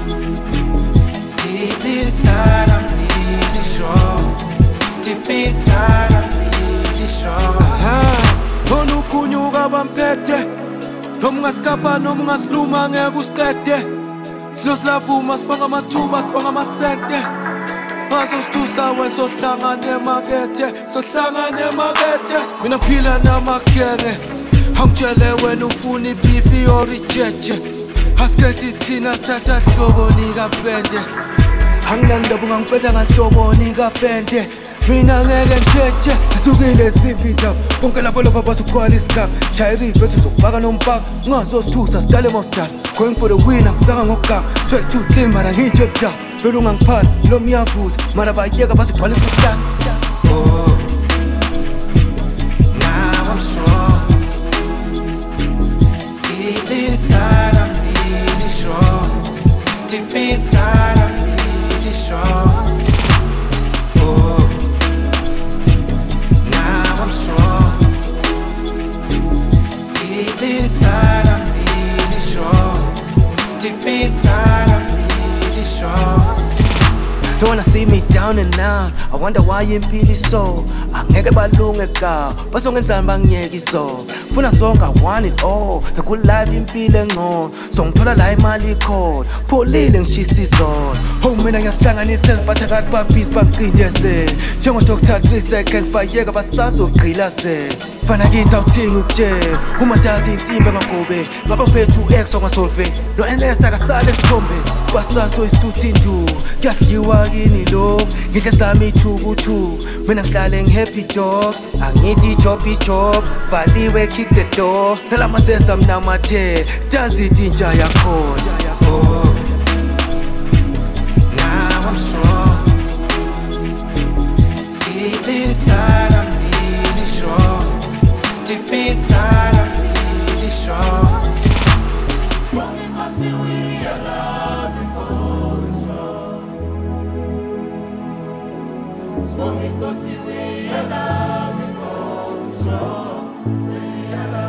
Deep inside I'm really strong. Deep inside I'm really strong. Nona ukunyuka bamphethe noma ungasikapa noma ungasiluma ngeke usiqede. Siyosilafuma sibanga amathuba sibanga amasente. Ngaso situsa wena sohlangana emakethe. Sohlangana emakethe. Mina ngiphila namakenge. Angitshele wena ufuna ibifi or ijeje. Asikethi thina sithatha hlobo nikapende. Anginandaba ungangipenda nganhlobo nikapende. Mina ngeke ntshentshe sisukile sivita konke lapho lapha basugcwala isigaba. Shaya irivethi uzokubaka nombhaka. Ungazosithusa sidale mawusidala. Going for the win angisanga ngokugaka. Sweat too thin mara ngitshe ebudala. Vele ungangiphani lo miyavuza mara bayeka basigcwala imfustana. Oh, now I'm strong. Deep inside I'm really strong. Deep inside I'm really strong. Oh, now I'm strong. Deep inside I'm really strong. Deep inside I'm really strong. Don't wanna see me down and out. I wonder why impilo so. Angeke balunge ka basongenzani bangiyeki so. Funa sonke I want it all. Ngekho live impilo engcono. So ngithola la imali ikhona. Pholile ngishisa izona. Oh mina ngiyasihlanganisa bathakathi babhizi bangiqindeze. Njengo Dr. 3 seconds bayeka basazogqila se. Fana kithi awuthingi ukutshela umantazi insimbi engagobe ngapha ngiphethe u-X ongasolve lo Ernest akasale esithombeni basaso isuthi ndu kuyadliwa kini lo ngidle sami ithukuthu mina ngihlale ngihappy dog angithi ijob valiwe kick the door nalamasesa mnamathe tazithi intsha yakhona. Oh, now I'm strong. Deep inside I'm really strong. Deep inside I'm really strong. Strong because we are love, we go strong. Strong because we are love, we go strong. We are love.